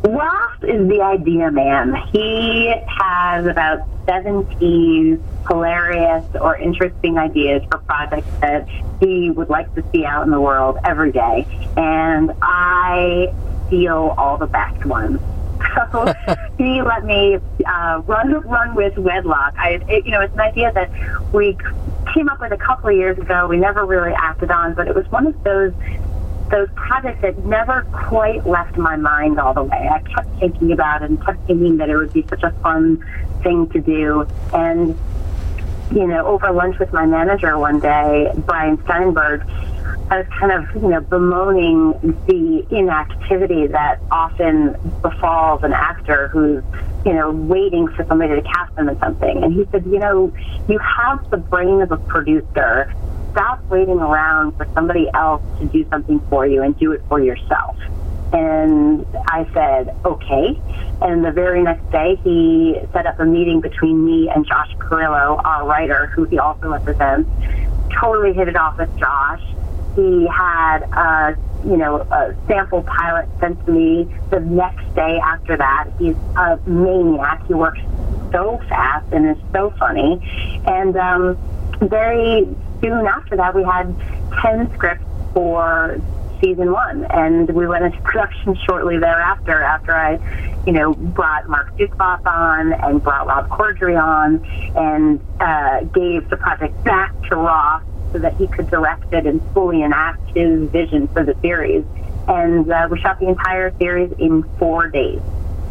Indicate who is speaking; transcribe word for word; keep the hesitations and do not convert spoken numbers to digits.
Speaker 1: Ross is the idea man. He has about seventeen hilarious or interesting ideas for projects that he would like to see out in the world every day. And I steal all the best ones. So he let me uh, run run with Wedlock. I, it, you know, it's an idea that we came up with a couple of years ago. We never really acted on, but it was one of those those projects that never quite left my mind all the way. I kept thinking about it and kept thinking that it would be such a fun thing to do. And, you know, over lunch with my manager one day, Brian Steinberg, I was kind of, you know, bemoaning the inactivity that often befalls an actor who's, you know, waiting for somebody to cast them in something. And he said, you know, you have the brain of a producer. Stop waiting around for somebody else to do something for you and do it for yourself. And I said, okay. And the very next day, he set up a meeting between me and Josh Carrillo, our writer, who he also represents. Totally hit it off with Josh. He had a, you know, a sample pilot sent to me the next day after that. He's a maniac. He works so fast and is so funny. And um, very soon after that, we had ten scripts for season one, and we went into production shortly thereafter, after I, you know, brought Mark Duplass on and brought Rob Corddry on and uh, gave the project back to Ross so that he could direct it and fully enact his vision for the series. And uh, we shot the entire series in four days.